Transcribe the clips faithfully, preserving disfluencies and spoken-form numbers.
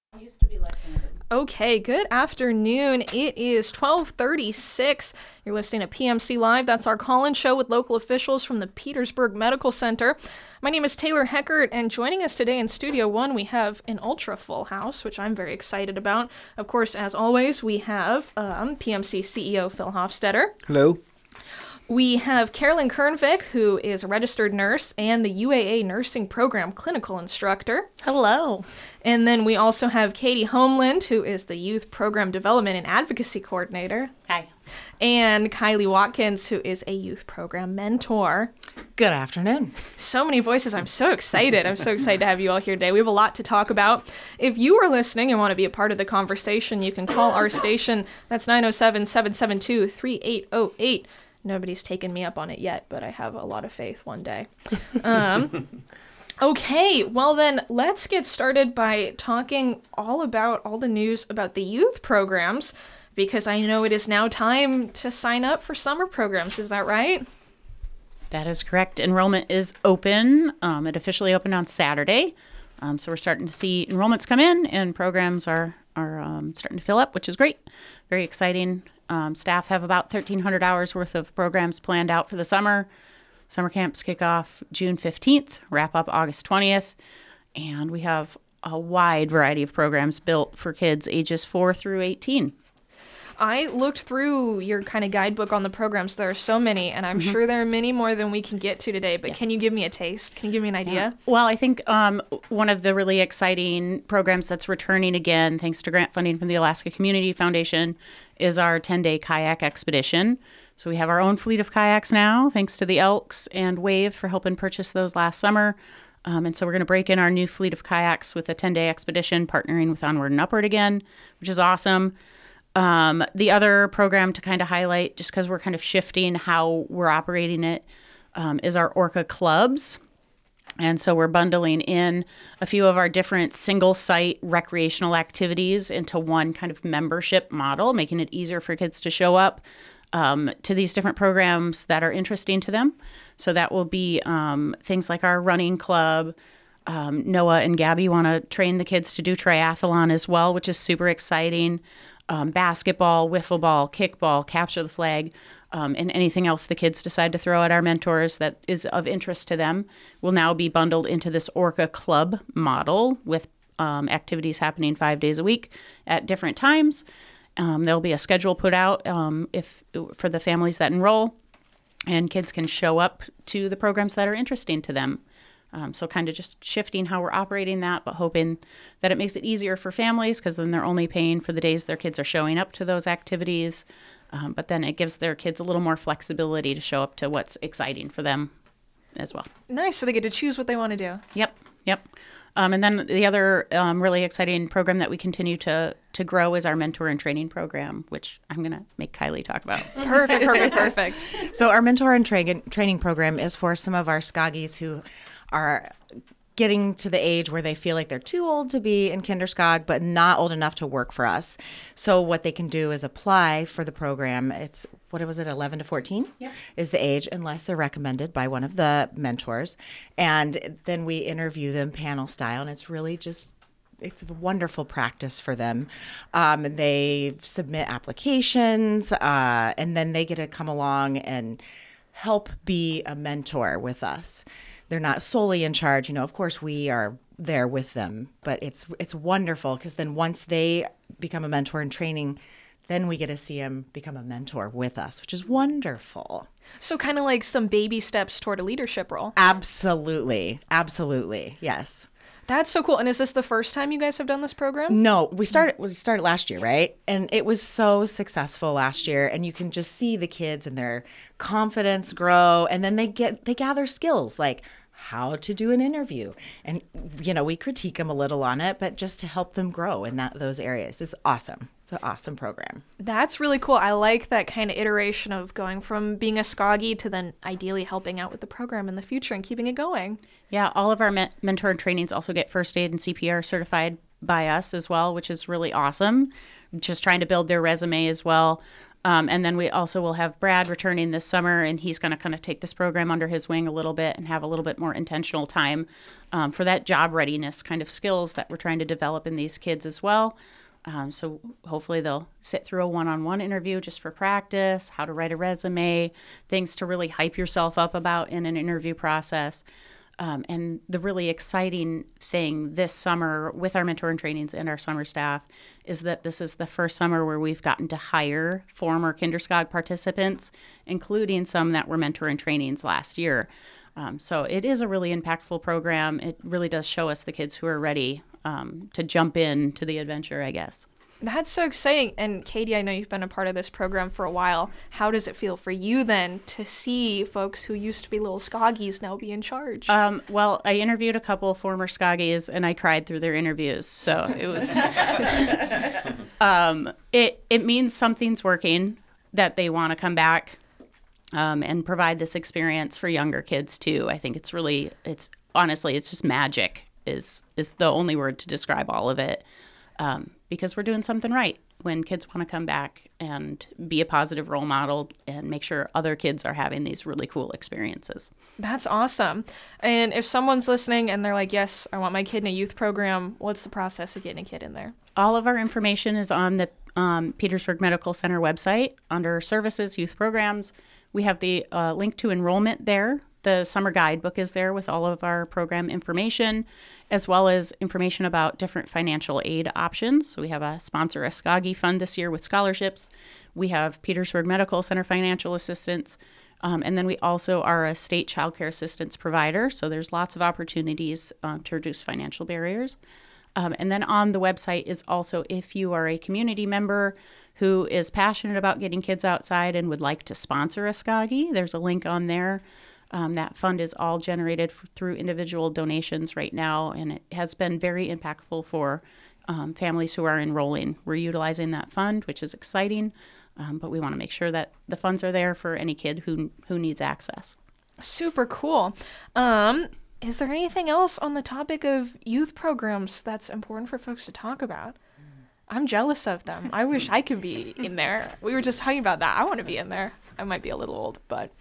Used to be left-handed. Okay, good afternoon. It is twelve thirty-six. You're listening to P M C Live. That's our call-in show with local officials from the Petersburg Medical Center. My name is Taylor Heckert, and joining us today in Studio One, we have an ultra full house, which I'm very excited about. Of course, as always, we have um, P M C C E O Phil Hofstetter. Hello. We have Carolyn Kernvik, who is a registered nurse and the U A A nursing program clinical instructor. Hello. And then we also have Katie Homeland, who is the youth program development and advocacy coordinator. Hi. And Kylie Watkins, who is a youth program mentor. Good afternoon. So many voices. I'm so excited. I'm so excited to have you all here today. We have a lot to talk about. If you are listening and want to be a part of the conversation, you can call our station. That's nine oh seven, seven seven two, three eight oh eight. Nobody's taken me up on it yet, but I have a lot of faith one day. Um, okay, well then, let's get started by talking all about all the news about the youth programs, because I know it is now time to sign up for summer programs. Is that right? That is correct. Enrollment is open. Um, it officially opened on Saturday. Um, so we're starting to see enrollments come in, and programs are, are um, starting to fill up, which is great. Very exciting. Um, staff have about thirteen hundred hours worth of programs planned out for the summer. Summer camps kick off June fifteenth, wrap up August twentieth, and we have a wide variety of programs built for kids ages four through eighteen. I looked through your kind of guidebook on the programs. There are so many, and I'm mm-hmm. sure there are many more than we can get to today, but yes. Can you give me a taste? Can you give me an idea? Yeah. Well, I think um, one of the really exciting programs that's returning again, thanks to grant funding from the Alaska Community Foundation, is our ten-day kayak expedition. So we have our own fleet of kayaks now, thanks to the Elks and Wave for helping purchase those last summer. Um, and so we're going to break in our new fleet of kayaks with a ten-day expedition, partnering with Onward and Upward again, which is awesome. Um, the other program to kind of highlight, just because we're kind of shifting how we're operating it, um, is our Orca clubs. And so we're bundling in a few of our different single-site recreational activities into one kind of membership model, making it easier for kids to show up um, to these different programs that are interesting to them. So that will be um, things like our running club. Um, Noah and Gabby want to train the kids to do triathlon as well, which is super exciting. Um, basketball, wiffle ball, kickball, capture the flag, um, and anything else the kids decide to throw at our mentors that is of interest to them will now be bundled into this Orca Club model with um, activities happening five days a week at different times. Um, there'll be a schedule put out um, if for the families that enroll, and kids can show up to the programs that are interesting to them. Um, so kind of just shifting how we're operating that, but hoping that it makes it easier for families, because then they're only paying for the days their kids are showing up to those activities. Um, but then it gives their kids a little more flexibility to show up to what's exciting for them as well. Nice. So they get to choose what they want to do. Yep. Yep. Um, and then the other um, really exciting program that we continue to to grow is our mentor and training program, which I'm going to make Kylie talk about. Perfect, perfect, perfect. So our mentor and tra- training program is for some of our Skoggies who are getting to the age where they feel like they're too old to be in Kinderskog, but not old enough to work for us. So what they can do is apply for the program. It's, what was it, eleven to fourteen Yep. is the age, unless they're recommended by one of the mentors. And then we interview them panel style, and it's really just, it's a wonderful practice for them. Um, they submit applications, uh, and then they get to come along and help be a mentor with us. They're not solely in charge. You know, of course, we are there with them, but it's it's wonderful, because then once they become a mentor in training, then we get to see them become a mentor with us, which is wonderful. So kind of like some baby steps toward a leadership role. Absolutely. Absolutely. Yes. That's so cool. And is this the first time you guys have done this program? No, we started we started last year, right? And it was so successful last year, and you can just see the kids and their confidence grow, and then they get they gather skills like how to do an interview. And you know, we critique them a little on it, but just to help them grow in that those areas. It's awesome. It's an awesome program. That's really cool. I like that kind of iteration of going from being a Skoggie to then ideally helping out with the program in the future and keeping it going. Yeah, all of our men- mentor trainings also get first aid and C P R certified by us as well, which is really awesome. just trying to build their resume as well. Um, and then we also will have Brad returning this summer, and he's going to kind of take this program under his wing a little bit and have a little bit more intentional time um, for that job readiness kind of skills that we're trying to develop in these kids as well. Um, so hopefully they'll sit through a one-on-one interview just for practice, how to write a resume, things to really hype yourself up about in an interview process. Um, and the really exciting thing this summer with our mentor and trainings and our summer staff is that this is the first summer where we've gotten to hire former Kinderskog participants, including some that were mentor and trainings last year. Um, so it is a really impactful program. It really does show us the kids who are ready um, to jump in to the adventure, I guess. That's so exciting. And Katie, I know you've been a part of this program for a while. How does it feel for you then to see folks who used to be little Skoggies now be in charge? Um, well, I interviewed a couple of former Skoggies, and I cried through their interviews. So it was, um, it it means something's working, that they want to come back um, and provide this experience for younger kids too. I think it's really, it's honestly, it's just magic is is the only word to describe all of it. Um, because we're doing something right when kids want to come back and be a positive role model and make sure other kids are having these really cool experiences. That's awesome. And if someone's listening and they're like, yes, I want my kid in a youth program, what's the process of getting a kid in there? All of our information is on the um, Petersburg Medical Center website under services, youth programs. We have the uh, link to enrollment there. The summer guidebook is there with all of our program information, as well as information about different financial aid options. So we have a sponsor a Skoggie fund this year with scholarships. We have Petersburg Medical Center financial assistance. Um, and then we also are a state child care assistance provider. So there's lots of opportunities um, to reduce financial barriers. Um, and then on the website is also if you are a community member who is passionate about getting kids outside and would like to sponsor a Skoggie, there's a link on there. Um, that fund is all generated f- through individual donations right now, and it has been very impactful for um, families who are enrolling. We're utilizing that fund, which is exciting, um, but we want to make sure that the funds are there for any kid who who needs access. Super cool. Um, is there anything else on the topic of youth programs that's important for folks to talk about? I'm jealous of them. I wish I could be in there. We were just talking about that. I want to be in there. I might be a little old, but...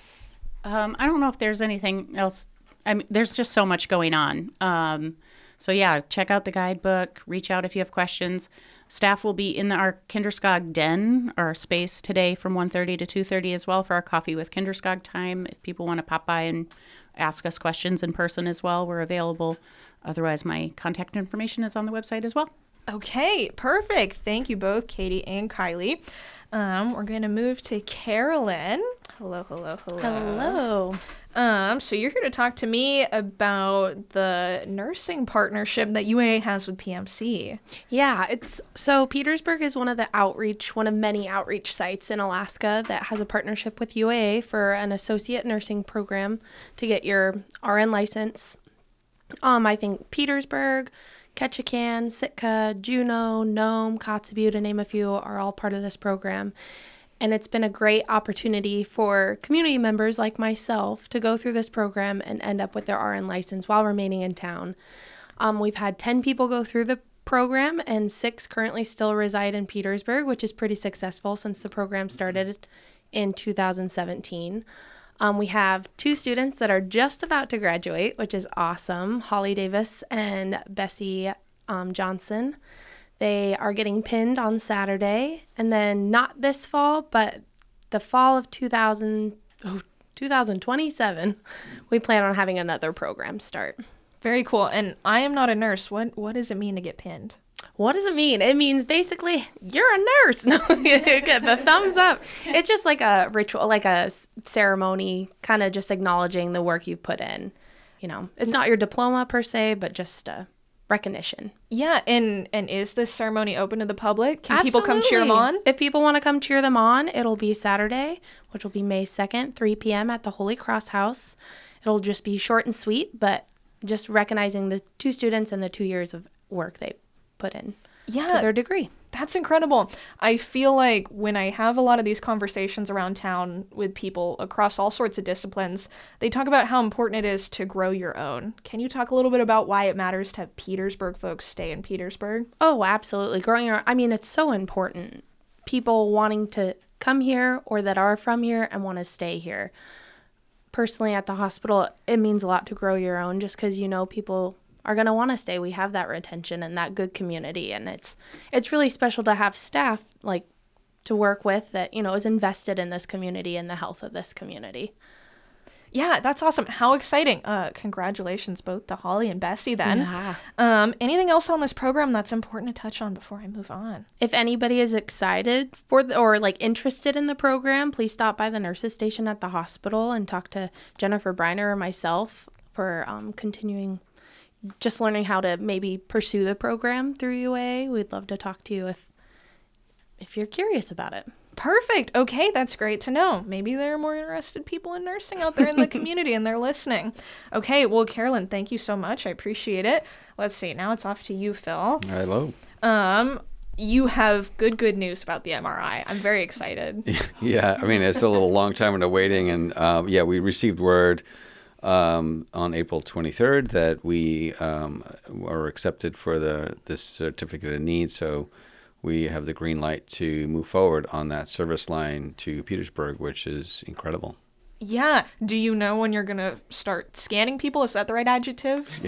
Um, I don't know if there's anything else. I mean, there's just so much going on. Um, so yeah, check out the guidebook. Reach out if you have questions. Staff will be in the, our Kinderskog den, our space today from one thirty to two thirty as well for our Coffee with Kinderskog time. If people want to pop by and ask us questions in person as well, we're available. Otherwise, my contact information is on the website as well. Okay, perfect. Thank you both, Katie and Kylie. Um, we're going to move to Carolyn. Hello, hello, hello. Hello. Um, so you're here to talk to me about the nursing partnership that U A A has with P M C. Yeah, it's so Petersburg is one of the outreach, one of many outreach sites in Alaska that has a partnership with U A A for an associate nursing program to get your R N license. Um, I think Petersburg, Ketchikan, Sitka, Juneau, Nome, Kotzebue, to name a few, are all part of this program. And it's been a great opportunity for community members like myself to go through this program and end up with their R N license while remaining in town. Um, we've had ten people go through the program, and six currently still reside in Petersburg, which is pretty successful since the program started in two thousand seventeen. Um, we have two students that are just about to graduate, which is awesome, Holly Davis and Bessie um, Johnson. They are getting pinned on Saturday, and then not this fall, but the fall of two thousand, oh, twenty twenty-seven, we plan on having another program start. Very cool. And I am not a nurse. What what does it mean to get pinned? What does it mean? It means basically you're a nurse. No, you get the thumbs up. It's just like a ritual, like a ceremony, kind of just acknowledging the work you've put in. You know, it's not your diploma per se, but just a recognition. Yeah, and and is this ceremony open to the public? Can Absolutely. People come cheer them on? If people want to come cheer them on, it'll be Saturday, which will be May second, three p.m. at the Holy Cross House. It'll just be short and sweet, but just recognizing the two students and the two years of work they put in yeah, to their degree. That's incredible. I feel like when I have a lot of these conversations around town with people across all sorts of disciplines, they talk about how important it is to grow your own. Can you talk a little bit about why it matters to have Petersburg folks stay in Petersburg? Oh, absolutely. Growing your, I mean, it's so important. People wanting to come here or that are from here and want to stay here. Personally, at the hospital, it means a lot to grow your own just because, you know, people are going to want to stay. We have that retention and that good community, and it's it's really special to have staff like to work with that, you know, is invested in this community and the health of this community. Yeah, that's awesome. How exciting. Uh, congratulations both to Holly and Bessie then. Yeah. Um, anything else on this program that's important to touch on before I move on? If anybody is excited for the, or like interested in the program, please stop by the nurses station at the hospital and talk to Jennifer Briner or myself for um, continuing just learning how to maybe pursue the program through U A A. We'd love to talk to you if if you're curious about it. Perfect. Okay, that's great to know. Maybe there are more interested people in nursing out there in the community and they're listening. Okay, well, Carolyn, thank you so much. I appreciate it. Let's see. Now it's off to you, Phil. Hello. Um, you have good, good news about the M R I. I'm very excited. Yeah, I mean, it's a little long time into waiting. And um, yeah, we received word um, on April twenty-third that we um, were accepted for the this certificate of need. So we have the green light to move forward on that service line to Petersburg, which is incredible. Yeah. Do you know when you're going to start scanning people? Is that the right adjective?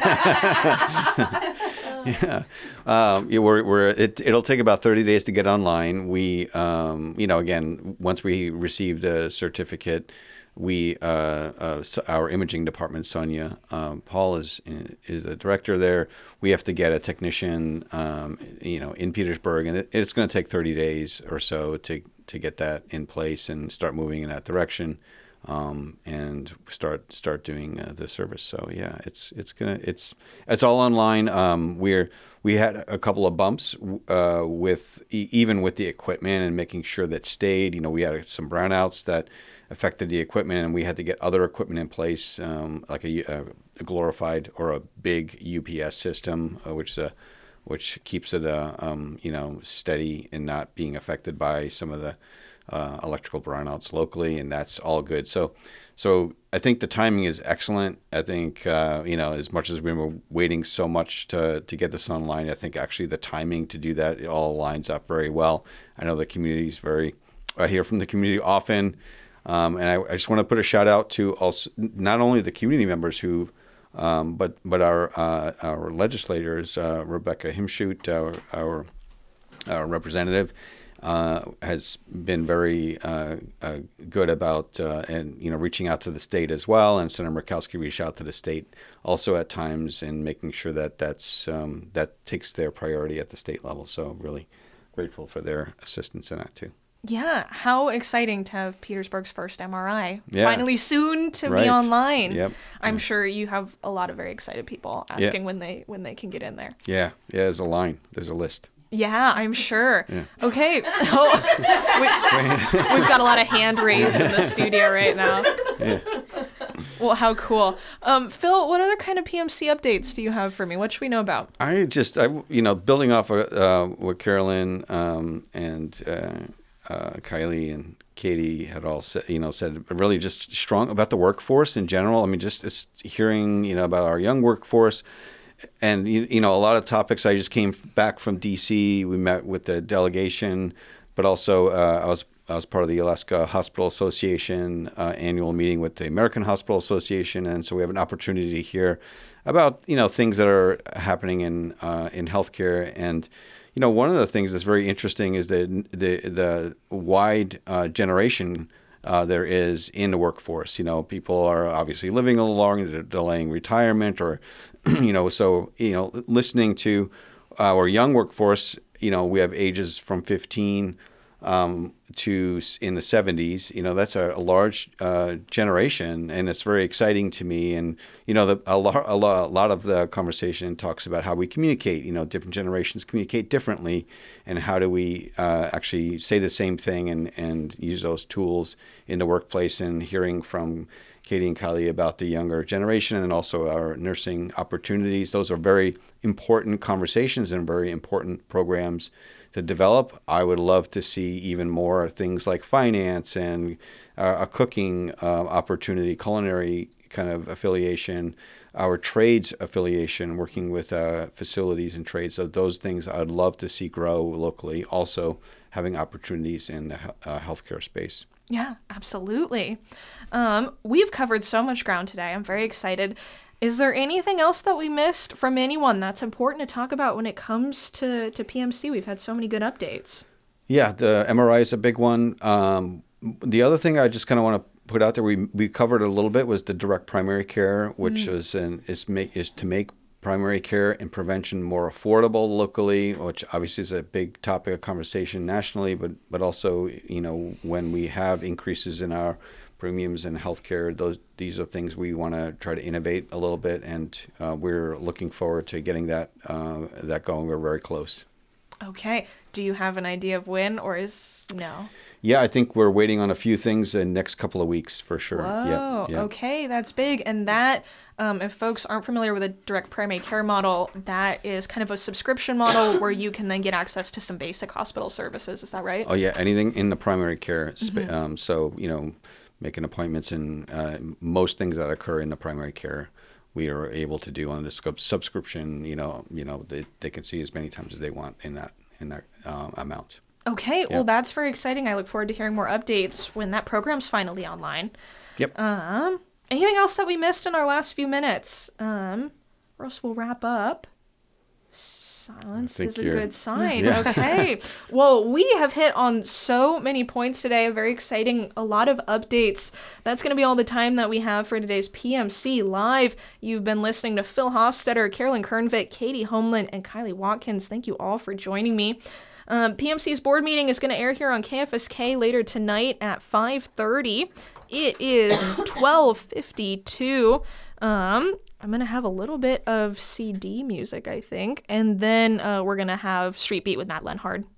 Yeah. Um, yeah, we're, we're, it, it'll take about thirty days to get online. We, um, you know, again, once we receive the certificate, we, uh, uh, our imaging department, Sonia um, Paul is is the director there. We have to get a technician, um, you know, in Petersburg, and it, it's going to take thirty days or so to to get that in place and start moving in that direction, um, and start start doing uh, the service. So yeah, it's it's gonna it's it's all online. Um, we're we had a couple of bumps uh, with even with the equipment and making sure that stayed. You know, we had some brownouts that affected the equipment, and we had to get other equipment in place, um, like a, a glorified or a big U P S system, uh, which uh, which keeps it uh, um, you know steady and not being affected by some of the uh, electrical brownouts locally, and that's all good. So, so I think the timing is excellent. I think uh, you know as much as we were waiting so much to to get this online, I think actually the timing to do that, it all lines up very well. I know the community is very. I hear from the community often. Um, and I, I just want to put a shout out to also not only the community members who, um, but but our uh, our legislators, uh, Rebecca Himshoot, our our, our representative, uh, has been very uh, uh, good about uh, and you know reaching out to the state as well. And Senator Murkowski reached out to the state also at times and making sure that that's um, that takes their priority at the state level. So really grateful for their assistance in that too. Yeah, how exciting to have Petersburg's first M R I. Yeah. Finally soon to Right. be online. Yep. I'm Yeah. sure you have a lot of very excited people asking when they when they can get in there. Yeah, yeah. There's a line. There's a list. Yeah, I'm sure. Yeah. Okay. Oh, we, we've got a lot of hand raised in the studio right now. Yeah. Well, how cool. Um, Phil, what other kind of P M C updates do you have for me? What should we know about? I just, I, you know, building off of uh, what Carolyn um, and uh, uh, Kylie and Katie had all said, you know, said really just strong about the workforce in general. I mean, just, just hearing, you know, about our young workforce. And, you, you know, a lot of topics. I just came back from D C. We met with the delegation, but also uh, I was I was part of the Alaska Hospital Association uh, annual meeting with the American Hospital Association. And so we have an opportunity to hear about, you know, things that are happening in uh, in healthcare. And, you know, one of the things that's very interesting is the the, the wide uh, generation Uh, there is in the workforce. You know, people are obviously living a little longer, they're delaying retirement, or, you know, so, you know, listening to our young workforce, you know, we have ages from fifteen um, to in the seventies, you know, that's a, a large uh, generation, and it's very exciting to me. And, you know, the, a, lot, a, lot, a lot of the conversation talks about how we communicate. You know, different generations communicate differently, and how do we uh, actually say the same thing and, and use those tools in the workplace. And hearing from Katie and Kylie about the younger generation and also our nursing opportunities. Those are very important conversations and very important programs to develop. I would love to see even more things like finance and uh, a cooking uh, opportunity, culinary kind of affiliation, our trades affiliation, working with uh, facilities and trades. So those things I'd love to see grow locally. Also having opportunities in the uh, healthcare space. Yeah, absolutely. Um, we've covered so much ground today. I'm very excited. Is there anything else that we missed from anyone that's important to talk about when it comes to, to P M C? We've had so many good updates. Yeah, the M R I is a big one. Um, the other thing I just kind of want to put out there, we we covered a little bit, was the direct primary care, which mm. is an, is make is to make primary care and prevention more affordable locally, which obviously is a big topic of conversation nationally, but but also, you know, when we have increases in our premiums in healthcare, those these are things we want to try to innovate a little bit, and uh, we're looking forward to getting that uh, that going. We're very close. Okay. Do you have an idea of when, or is no? Yeah, I think we're waiting on a few things in the next couple of weeks for sure. Whoa, yeah, yeah. Okay, that's big. And that, um, if folks aren't familiar with a direct primary care model, that is kind of a subscription model where you can then get access to some basic hospital services. Is that right? Oh, yeah, anything in the primary care space. Mm-hmm. Um, so, you know, making appointments and uh, most things that occur in the primary care, we are able to do on the sub- subscription. You know, you know, they, they can see as many times as they want in that in that um, amount. Okay, yeah. Well, that's very exciting. I look forward to hearing more updates when that program's finally online. Yep. Um, anything else that we missed in our last few minutes? Um, or else we'll wrap up. Silence is a you're... good sign. Yeah. Okay. Well, we have hit on so many points today. Very exciting. A lot of updates. That's going to be all the time that we have for today's P M C Live. You've been listening to Phil Hofstetter, Carolyn Kernvik, Katie Homeland, and Kylie Watkins. Thank you all for joining me. Um, P M C's board meeting is going to air here on K F S K later tonight at five thirty. It is twelve fifty-two. Um, I'm going to have a little bit of C D music, I think, and then uh, we're going to have Street Beat with Matt Lenhard.